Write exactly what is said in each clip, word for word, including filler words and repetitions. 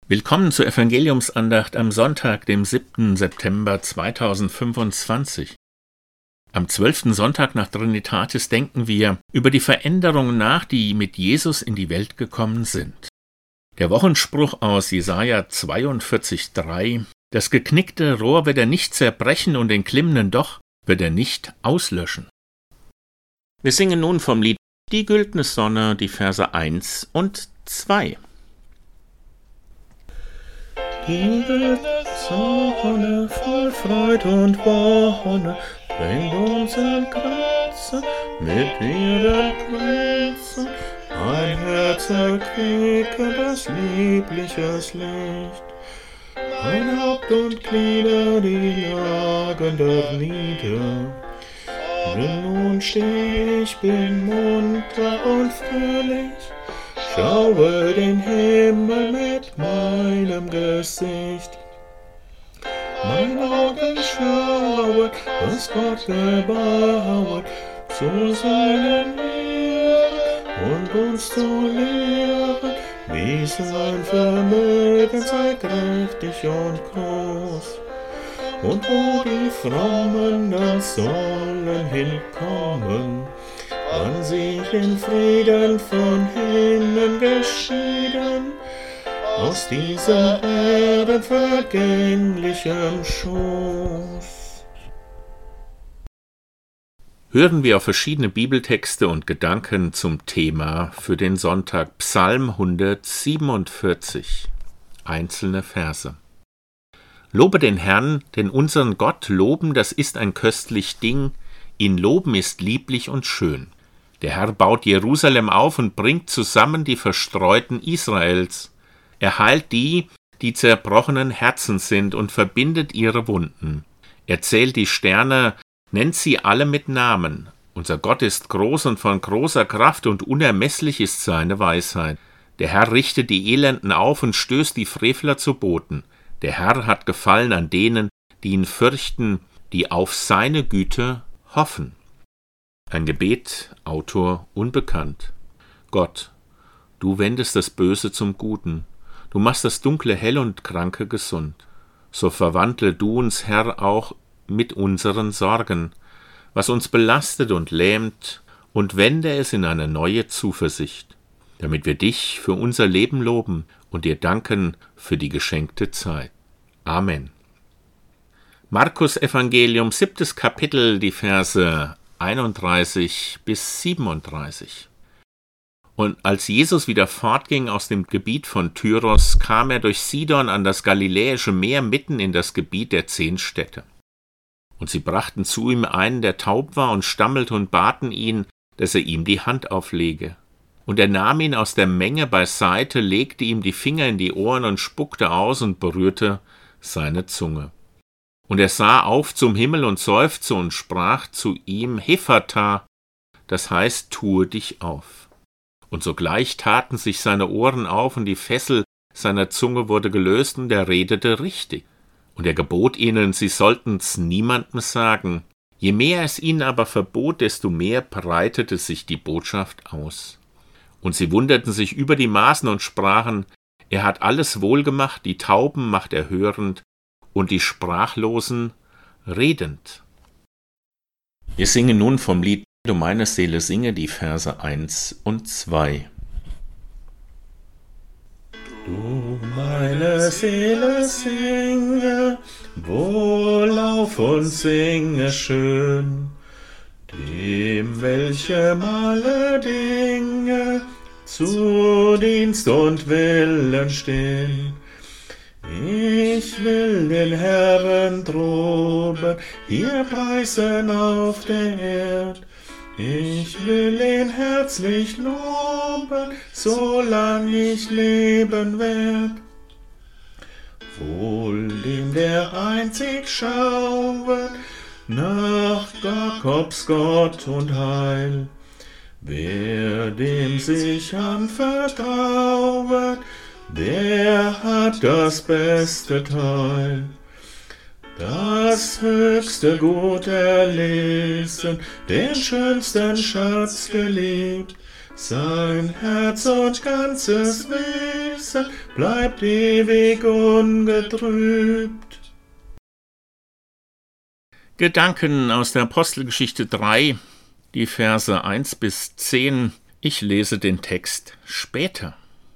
Willkommen zur Evangeliumsandacht am Sonntag, dem siebten September zweitausendfünfundzwanzig. Am zwölften Sonntag nach Trinitatis denken wir über die Veränderungen nach, die mit Jesus in die Welt gekommen sind. Der Wochenspruch aus Jesaja zweiundvierzig drei: Das geknickte Rohr wird er nicht zerbrechen und den glimmenden Doch wird er nicht auslöschen. Wir singen nun vom Lied Die güldne Sonne, die Verse eins und zwei. Die güldne Sonne voll Freud und Wonne bringt uns in Grenzen mit ihren Grenzen ein Herz erquickendes, liebliches Licht. Mein Haupt und Glieder, die lagen da nieder. Denn nun steh ich, bin munter und fröhlich, schaue den Himmel mit meinem Gesicht. Mein Augen schauen, was Gott gebaut, zu seinen Ehren und uns zu lehren, wie sein Vermögen sei kräftig und groß. Und wo die Frommen dann sollen hinkommen, wann sie in Frieden von hinnen geschieden, aus dieser Erde vergänglichem Schoß. Hören wir auf verschiedene Bibeltexte und Gedanken zum Thema für den Sonntag. Psalm hundertsiebenundvierzig, einzelne Verse. Lobe den Herrn, denn unseren Gott loben, das ist ein köstlich Ding, ihn loben ist lieblich und schön. Der Herr baut Jerusalem auf und bringt zusammen die Verstreuten Israels. Er heilt die, die zerbrochenen Herzens sind, und verbindet ihre Wunden. Er zählt die Sterne, nennt sie alle mit Namen. Unser Gott ist groß und von großer Kraft, und unermesslich ist seine Weisheit. Der Herr richtet die Elenden auf und stößt die Frevler zu Boden. Der Herr hat Gefallen an denen, die ihn fürchten, die auf seine Güte hoffen. Ein Gebet, Autor unbekannt. Gott, du wendest das Böse zum Guten. Du machst das Dunkle hell und Kranke gesund. So verwandle du uns, Herr, auch mit unseren Sorgen, was uns belastet und lähmt, und wende es in eine neue Zuversicht, damit wir dich für unser Leben loben und dir danken für die geschenkte Zeit. Amen. Markus Evangelium, siebtes Kapitel, die Verse einunddreißig bis siebenunddreißig. Und als Jesus wieder fortging aus dem Gebiet von Tyros, kam er durch Sidon an das Galiläische Meer mitten in das Gebiet der zehn Städte. Und sie brachten zu ihm einen, der taub war, und stammelte und baten ihn, dass er ihm die Hand auflege. Und er nahm ihn aus der Menge beiseite, legte ihm die Finger in die Ohren und spuckte aus und berührte seine Zunge. Und er sah auf zum Himmel und seufzte und sprach zu ihm, Hephata, das heißt, tue dich auf. Und sogleich taten sich seine Ohren auf, und die Fessel seiner Zunge wurde gelöst, und er redete richtig. Und er gebot ihnen, sie sollten's niemandem sagen. Je mehr es ihnen aber verbot, desto mehr breitete sich die Botschaft aus. Und sie wunderten sich über die Maßen und sprachen, er hat alles wohlgemacht, die Tauben macht er hörend und die Sprachlosen redend. Wir singen nun vom Lied Du meine Seele singe, die Verse eins und zwei. Du meine Seele singe, wohlauf und singe schön, dem welchem alle Dinge zu Dienst und Willen stehen. Ich will den Herrn droben, hier preisen auf der Erd. Ich will ihn herzlich loben, solang ich leben werd. Wohl dem, der einzig schauet nach Jakobs Gott und Heil. Wer dem sich anvertrauet, der hat das beste Teil. Das höchste Gut erlesen, den schönsten Schatz geliebt, sein Herz und ganzes Wesen bleibt ewig ungetrübt. Gedanken aus der Apostelgeschichte drei, die Verse eins bis zehn. Ich lese den Text später.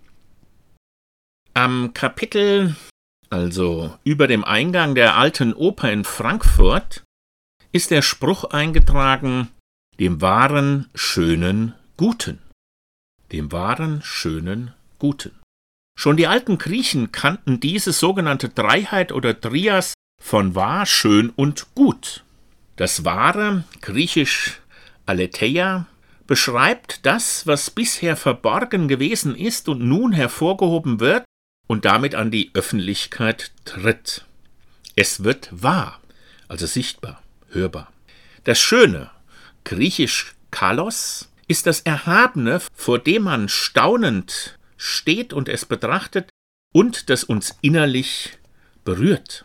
Am Kapitel, also über dem Eingang der Alten Oper in Frankfurt, ist der Spruch eingetragen: dem wahren, schönen, guten. Dem wahren, schönen, guten. Schon die alten Griechen kannten diese sogenannte Dreiheit oder Trias von wahr, schön und gut. Das Wahre, griechisch Aletheia, beschreibt das, was bisher verborgen gewesen ist und nun hervorgehoben wird und damit an die Öffentlichkeit tritt. Es wird wahr, also sichtbar, hörbar. Das Schöne, griechisch Kalos, ist das Erhabene, vor dem man staunend steht und es betrachtet und das uns innerlich berührt.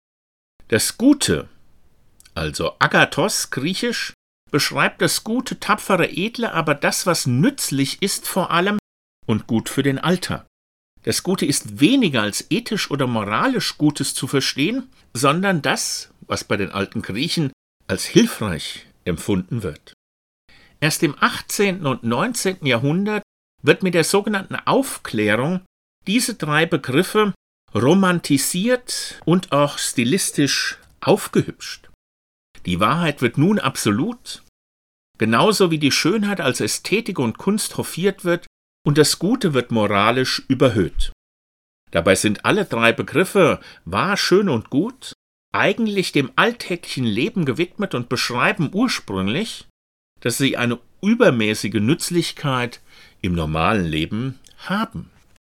Das Gute, also Agathos, griechisch, beschreibt das Gute, tapfere, edle, aber das, was nützlich ist vor allem und gut für den Alltag. Das Gute ist weniger als ethisch oder moralisch Gutes zu verstehen, sondern das, was bei den alten Griechen als hilfreich empfunden wird. Erst im achtzehnten und neunzehnten Jahrhundert wird mit der sogenannten Aufklärung diese drei Begriffe romantisiert und auch stilistisch aufgehübscht. Die Wahrheit wird nun absolut, genauso wie die Schönheit als Ästhetik und Kunst hofiert wird, und das Gute wird moralisch überhöht. Dabei sind alle drei Begriffe, wahr, schön und gut, eigentlich dem alltäglichen Leben gewidmet und beschreiben ursprünglich, dass sie eine übermäßige Nützlichkeit im normalen Leben haben.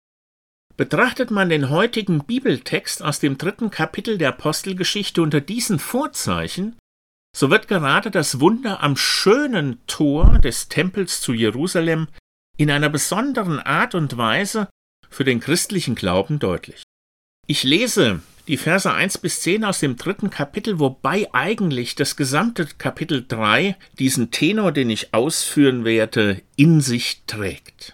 Betrachtet man den heutigen Bibeltext aus dem dritten Kapitel der Apostelgeschichte unter diesen Vorzeichen, so wird gerade das Wunder am schönen Tor des Tempels zu Jerusalem in einer besonderen Art und Weise für den christlichen Glauben deutlich. Ich lese die Verse eins bis zehn aus dem dritten Kapitel, wobei eigentlich das gesamte Kapitel drei diesen Tenor, den ich ausführen werde, in sich trägt.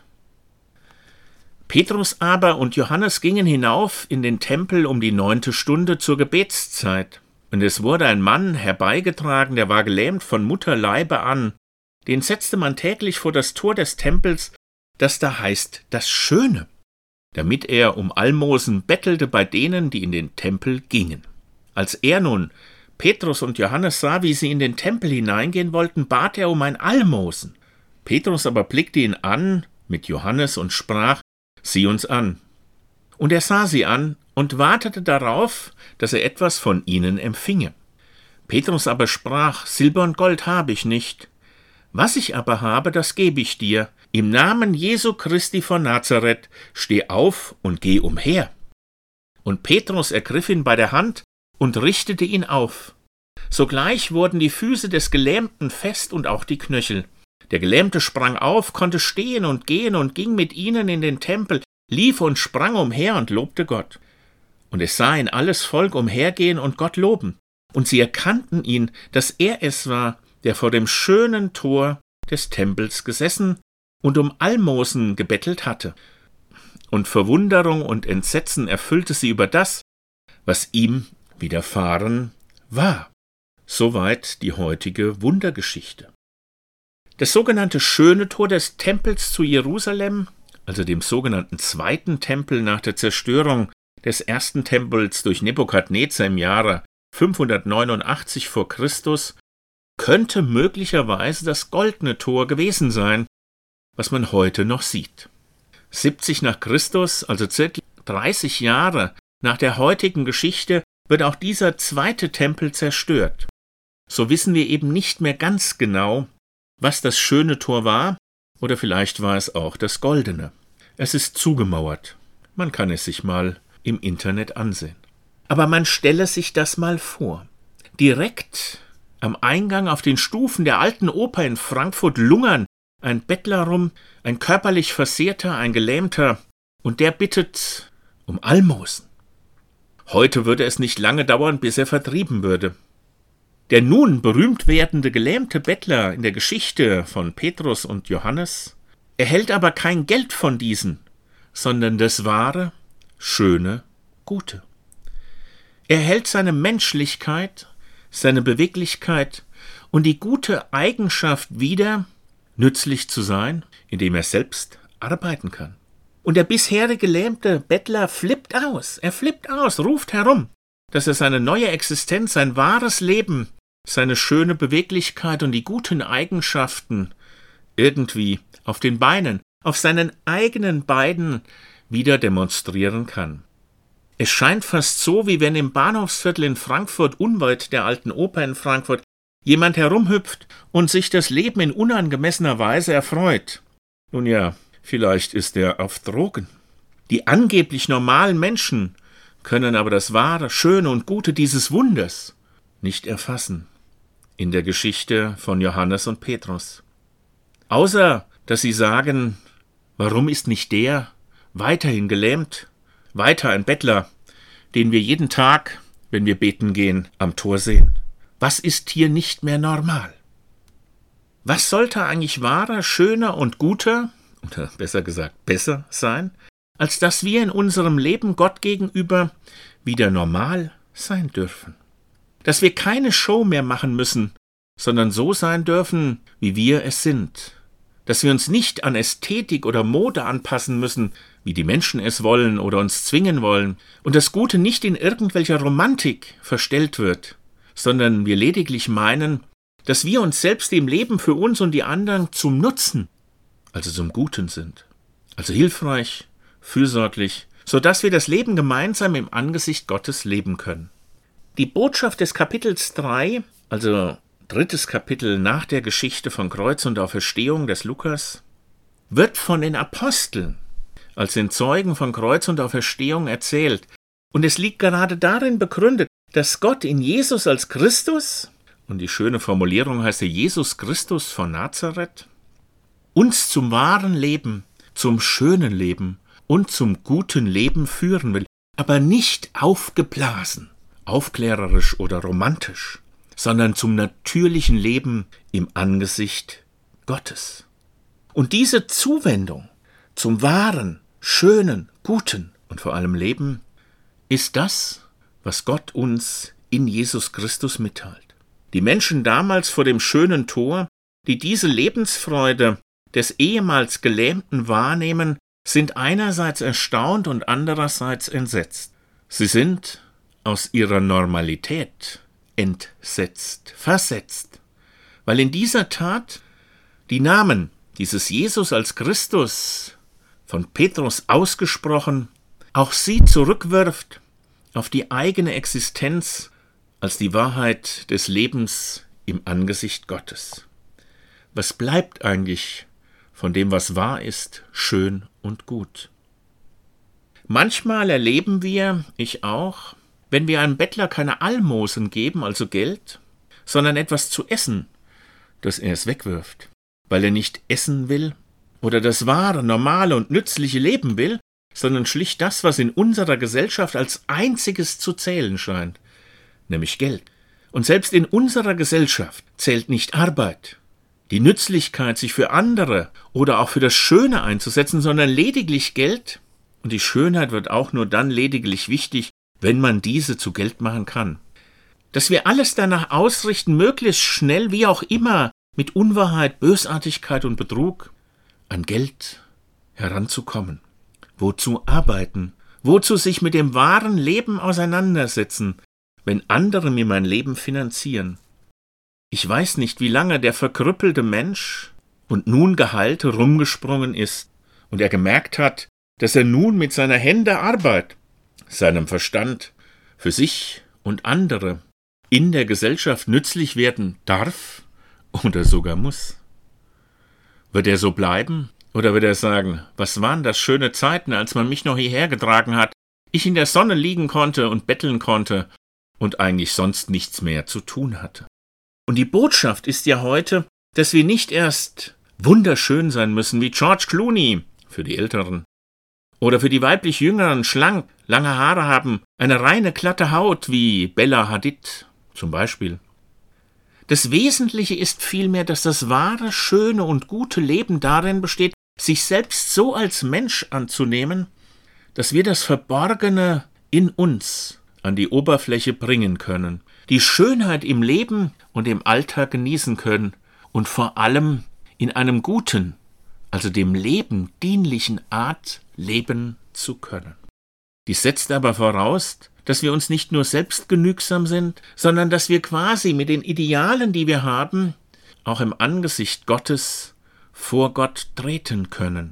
Petrus aber und Johannes gingen hinauf in den Tempel um die neunte Stunde zur Gebetszeit. Und es wurde ein Mann herbeigetragen, der war gelähmt von Mutterleibe an. Den setzte man täglich vor das Tor des Tempels, das da heißt das Schöne, damit er um Almosen bettelte bei denen, die in den Tempel gingen. Als er nun Petrus und Johannes sah, wie sie in den Tempel hineingehen wollten, bat er um ein Almosen. Petrus aber blickte ihn an mit Johannes und sprach: Sieh uns an. Und er sah sie an und wartete darauf, dass er etwas von ihnen empfinge. Petrus aber sprach: Silber und Gold habe ich nicht. Was ich aber habe, das gebe ich dir. Im Namen Jesu Christi von Nazareth, steh auf und geh umher. Und Petrus ergriff ihn bei der Hand und richtete ihn auf. Sogleich wurden die Füße des Gelähmten fest und auch die Knöchel. Der Gelähmte sprang auf, konnte stehen und gehen und ging mit ihnen in den Tempel, lief und sprang umher und lobte Gott. Und es sah ihn alles Volk umhergehen und Gott loben. Und sie erkannten ihn, dass er es war, der vor dem schönen Tor des Tempels gesessen und um Almosen gebettelt hatte. Und Verwunderung und Entsetzen erfüllte sie über das, was ihm widerfahren war. Soweit die heutige Wundergeschichte. Das sogenannte schöne Tor des Tempels zu Jerusalem, also dem sogenannten zweiten Tempel nach der Zerstörung des ersten Tempels durch Nebukadnezar im Jahre fünfhundertneunundachtzig vor Christus, könnte möglicherweise das goldene Tor gewesen sein, was man heute noch sieht. siebzig nach Christus, also circa dreißig Jahre nach der heutigen Geschichte, wird auch dieser zweite Tempel zerstört. So wissen wir eben nicht mehr ganz genau, was das schöne Tor war, oder vielleicht war es auch das goldene. Es ist zugemauert. Man kann es sich mal im Internet ansehen. Aber man stelle sich das mal vor. Direkt am Eingang auf den Stufen der Alten Oper in Frankfurt lungern ein Bettler rum, ein körperlich Versehrter, ein Gelähmter, und der bittet um Almosen. Heute würde es nicht lange dauern, bis er vertrieben würde. Der nun berühmt werdende gelähmte Bettler in der Geschichte von Petrus und Johannes Er hält aber kein Geld von diesen, sondern das wahre, schöne, gute. Er hält seine Menschlichkeit, seine Beweglichkeit und die gute Eigenschaft wieder, nützlich zu sein, indem er selbst arbeiten kann. Und der bisherige gelähmte Bettler flippt aus, er flippt aus, ruft herum, dass er seine neue Existenz, sein wahres Leben, seine schöne Beweglichkeit und die guten Eigenschaften irgendwie auf den Beinen, auf seinen eigenen Beinen wieder demonstrieren kann. Es scheint fast so, wie wenn im Bahnhofsviertel in Frankfurt, unweit der Alten Oper in Frankfurt, jemand herumhüpft und sich das Leben in unangemessener Weise erfreut. Nun ja, vielleicht ist er auf Drogen. Die angeblich normalen Menschen können aber das wahre, schöne und gute dieses Wunders nicht erfassen in der Geschichte von Johannes und Petrus. Außer, dass sie sagen, warum ist nicht der weiterhin gelähmt, weiter ein Bettler, den wir jeden Tag, wenn wir beten gehen, am Tor sehen? Was ist hier nicht mehr normal? Was sollte eigentlich wahrer, schöner und guter, oder besser gesagt besser sein, als dass wir in unserem Leben Gott gegenüber wieder normal sein dürfen? Dass wir keine Show mehr machen müssen, sondern so sein dürfen, wie wir es sind. Dass wir uns nicht an Ästhetik oder Mode anpassen müssen, wie die Menschen es wollen oder uns zwingen wollen, und das Gute nicht in irgendwelcher Romantik verstellt wird, sondern wir lediglich meinen, dass wir uns selbst im Leben für uns und die anderen zum Nutzen, also zum Guten sind, also hilfreich, fürsorglich, so dass wir das Leben gemeinsam im Angesicht Gottes leben können. Die Botschaft des Kapitels drei, also drittes Kapitel nach der Geschichte von Kreuz und Auferstehung des Lukas, wird von den Aposteln als den Zeugen von Kreuz und Auferstehung erzählt. Und es liegt gerade darin begründet, dass Gott in Jesus als Christus, und die schöne Formulierung heißt ja Jesus Christus von Nazareth, uns zum wahren Leben, zum schönen Leben und zum guten Leben führen will, aber nicht aufgeblasen, aufklärerisch oder romantisch, sondern zum natürlichen Leben im Angesicht Gottes. Und diese Zuwendung zum wahren, schönen, guten und vor allem Leben ist das, was Gott uns in Jesus Christus mitteilt. Die Menschen damals vor dem schönen Tor, die diese Lebensfreude des ehemals Gelähmten wahrnehmen, sind einerseits erstaunt und andererseits entsetzt. Sie sind aus ihrer Normalität entsetzt, versetzt, weil in dieser Tat die Namen dieses Jesus als Christus, von Petrus ausgesprochen, auch sie zurückwirft auf die eigene Existenz als die Wahrheit des Lebens im Angesicht Gottes. Was bleibt eigentlich von dem, was wahr ist, schön und gut? Manchmal erleben wir, ich auch, wenn wir einem Bettler keine Almosen geben, also Geld, sondern etwas zu essen, dass er es wegwirft, weil er nicht essen will oder das wahre, normale und nützliche Leben will, sondern schlicht das, was in unserer Gesellschaft als einziges zu zählen scheint, nämlich Geld. Und selbst in unserer Gesellschaft zählt nicht Arbeit, die Nützlichkeit, sich für andere oder auch für das Schöne einzusetzen, sondern lediglich Geld. Und die Schönheit wird auch nur dann lediglich wichtig, wenn man diese zu Geld machen kann. Dass wir alles danach ausrichten, möglichst schnell, wie auch immer, mit Unwahrheit, Bösartigkeit und Betrug, an Geld heranzukommen. Wozu arbeiten? Wozu sich mit dem wahren Leben auseinandersetzen, wenn andere mir mein Leben finanzieren? Ich weiß nicht, wie lange der verkrüppelte Mensch und nun Geheilte rumgesprungen ist und er gemerkt hat, dass er nun mit seiner Hände Arbeit, seinem Verstand, für sich und andere in der Gesellschaft nützlich werden darf oder sogar muss. Wird er so bleiben oder wird er sagen, was waren das schöne Zeiten, als man mich noch hierher getragen hat, ich in der Sonne liegen konnte und betteln konnte und eigentlich sonst nichts mehr zu tun hatte? Und die Botschaft ist ja heute, dass wir nicht erst wunderschön sein müssen wie George Clooney für die Älteren oder für die weiblich Jüngeren schlank, lange Haare haben, eine reine glatte Haut wie Bella Hadid zum Beispiel. Das Wesentliche ist vielmehr, dass das wahre, schöne und gute Leben darin besteht, sich selbst so als Mensch anzunehmen, dass wir das Verborgene in uns an die Oberfläche bringen können, die Schönheit im Leben und im Alltag genießen können und vor allem in einem guten, also dem Leben dienlichen Art leben zu können. Dies setzt aber voraus, dass wir uns nicht nur selbst genügsam sind, sondern dass wir quasi mit den Idealen, die wir haben, auch im Angesicht Gottes vor Gott treten können.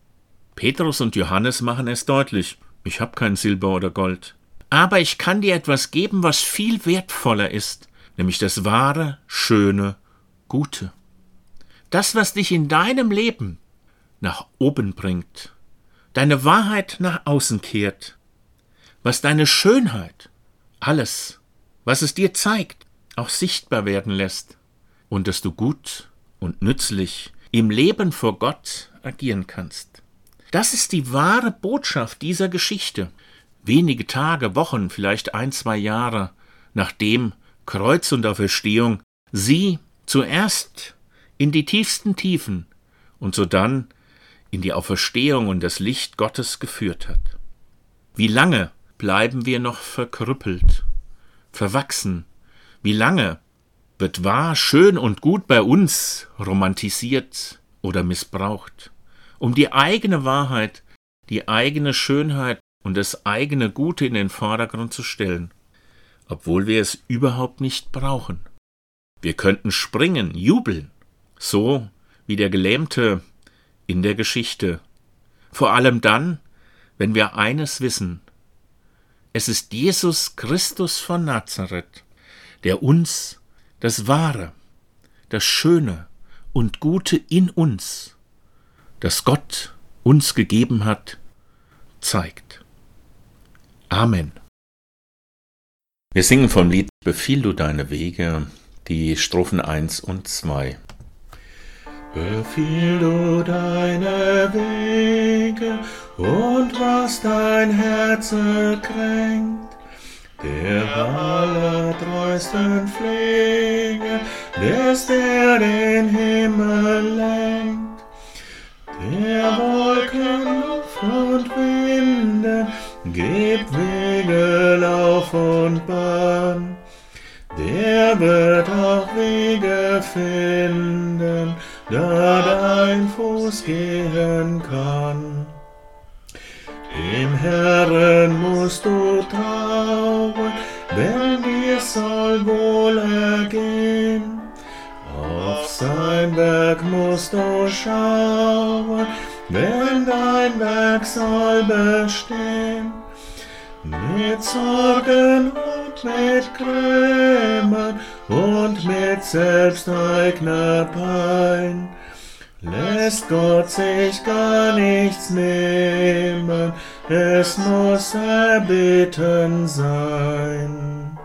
Petrus und Johannes machen es deutlich: Ich habe kein Silber oder Gold, aber ich kann dir etwas geben, was viel wertvoller ist, nämlich das wahre, schöne, Gute. Das, was dich in deinem Leben nach oben bringt, deine Wahrheit nach außen kehrt, was deine Schönheit, alles, was es dir zeigt, auch sichtbar werden lässt und dass du gut und nützlich im Leben vor Gott agieren kannst. Das ist die wahre Botschaft dieser Geschichte. Wenige Tage, Wochen, vielleicht ein, zwei Jahre, nachdem Kreuz und Auferstehung sie zuerst in die tiefsten Tiefen und sodann in die Auferstehung und das Licht Gottes geführt hat. Wie lange bleiben wir noch verkrüppelt, verwachsen? Wie lange wird wahr, schön und gut bei uns romantisiert oder missbraucht, um die eigene Wahrheit, die eigene Schönheit und das eigene Gute in den Vordergrund zu stellen, obwohl wir es überhaupt nicht brauchen? Wir könnten springen, jubeln, so wie der Gelähmte in der Geschichte. Vor allem dann, wenn wir eines wissen: Es ist Jesus Christus von Nazareth, der uns das Wahre, das Schöne und Gute in uns, das Gott uns gegeben hat, zeigt. Amen. Wir singen vom Lied Befiehl du deine Wege, die Strophen eins und zwei. Befiehl du deine Wege und was dein Herz kränkt, der allertreusten Pflege, des der den Himmel lenkt, der Wolken, Luft und Winde gibt Wege, Lauf und Bahn, der wird auch Wege finden, da dein Fuß gehen kann. Dem Herrn musst du trauen, wenn dir soll wohl ergehen. Auf sein Werk musst du schauen, wenn dein Werk soll bestehen. Mit Sorgen und mit Grämen und mit selbsteigner Pein lässt Gott sich gar nichts nehmen, es muss erbeten sein.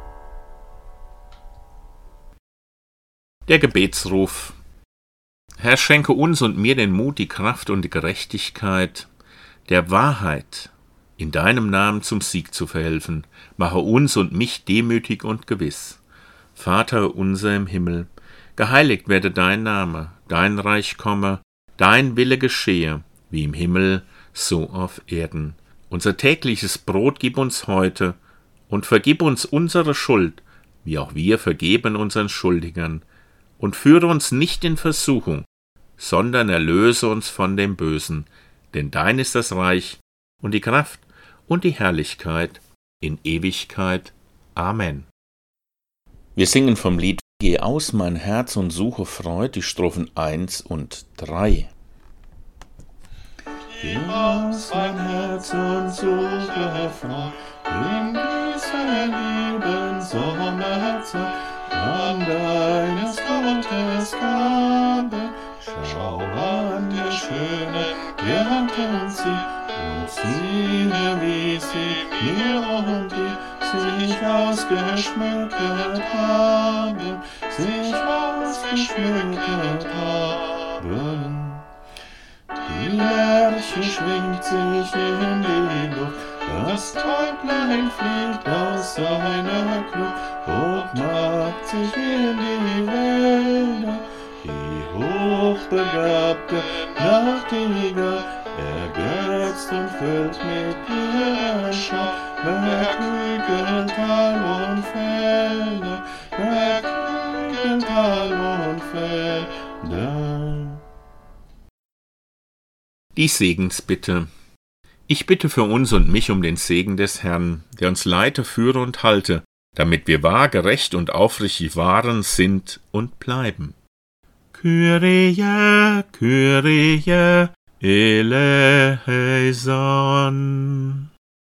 Der Gebetsruf. Herr, schenke uns und mir den Mut, die Kraft und die Gerechtigkeit der Wahrheit in deinem Namen zum Sieg zu verhelfen. Mache uns und mich demütig und gewiss. Vater unser im Himmel, geheiligt werde dein Name, dein Reich komme, dein Wille geschehe, wie im Himmel, so auf Erden. Unser tägliches Brot gib uns heute und vergib uns unsere Schuld, wie auch wir vergeben unseren Schuldigern. Und führe uns nicht in Versuchung, sondern erlöse uns von dem Bösen, denn dein ist das Reich und die Kraft und die Herrlichkeit in Ewigkeit. Amen. Wir singen vom Lied Geh aus mein Herz und suche Freud, die Strophen eins und drei. Geh aus mein Herz und suche Freud, in dieser lieben Sommerzeit, an deines Gottes Gabe. Schau an die schöne Gärten sie, und siehe, wie sie mir und dir sich ausgeschmückt haben, sich ausgeschmückt haben. Die Lerche schwingt sich in die Luft, das Täublein fliegt aus seiner Kluft und macht sich in die Wälder Die hochbegabte Nachtigall ergötzt und füllt mit ihrem Schall Berghügel, Tal und Felder, Berghügel, Tal und Felder. Die Segensbitte. Ich bitte für uns und mich um den Segen des Herrn, der uns leite, führe und halte, damit wir wahr, gerecht und aufrichtig waren, sind und bleiben. Kyrie, Kyrie, eleison.